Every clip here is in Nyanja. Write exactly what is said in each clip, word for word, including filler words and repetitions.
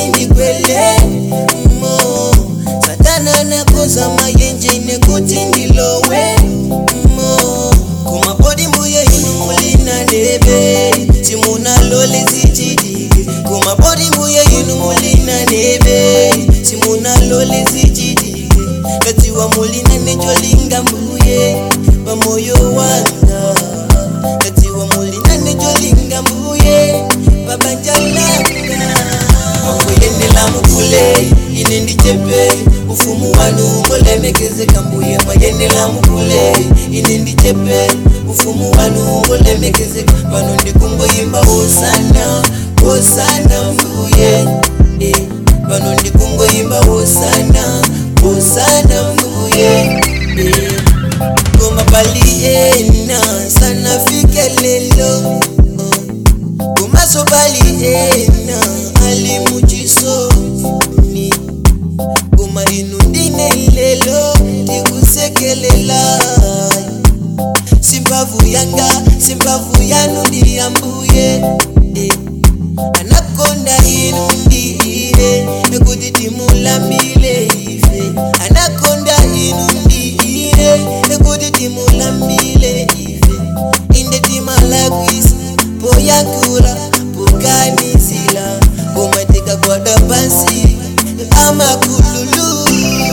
kuti ndikwele mo satana nakoza mayenje nekuti ndilowe mo kumapodi mbuye inu mulina nebe simuna lole zichidike kumapodi mbuye inu mulina nebe simuna lole zichidike katiwa mulina nejolinga mbuye pamoyo wanga katiwa mulina nejolinga mbuye babanjalanga mwenela mukule ine ndichepe ufumu wanu ngolemekeze kambuye mwenela mukule ine ndichepe ufumu wanu ngolemekeze pano ndikungoyimba hosana hosana mbuye eh pano ndikungoyimba hosana hosana mbuye eh koma bali ena sana fikelelo kumaso bali ena ali mujiso ni kuma inundine lelo tikusekelela simbavu yanga simbavu yanu ndiyambuye eh. Anakonda inundire nekuti timulambile ife anakonda inundire nekuti timulambile ife inde timalakwisa poyakula pokanisila komateka kwada pansi amakululu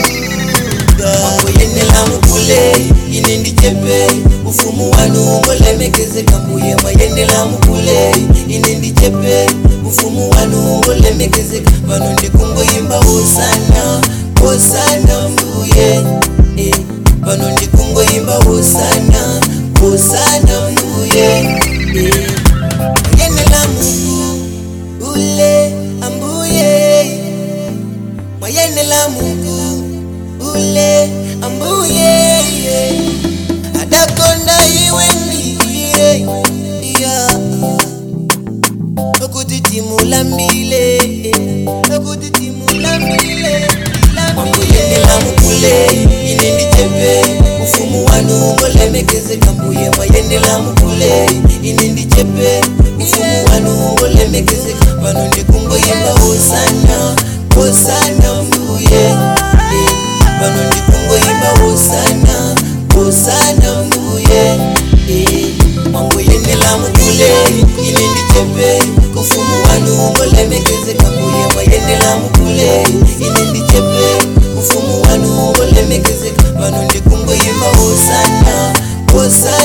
mwenela mukule ine ndichepe ufumu wanu ngolemekeze kambuye mwenela mukule ine ndichepe ufumu wanu ngolemekeze pano ndikungoyimba hosana hosana mbuye eh pano ndikungoyimba hosana hosana mbuye eh mwenela Mungu ule ambuye mwenela Mungu ule ambuye adakonda iwe ndiye ya okuti timulambile okuti timulambile mwenela mukule ine ndichepe ufumu wanu ngolemekeze kambuye mwenela mukule ine ndichepe ufumu wanu ngolemekeze pano ndikungoyimba hosana hosana mbuye pano ndikungoyimba hosana hosana mbuye mwenela mukule ine ndichepe ufumu wanu ngolemekeze kambuye mwenela mukule ine ndichepe ufumu wanu ngolemekeze pano ndikungoyimba hosana hosana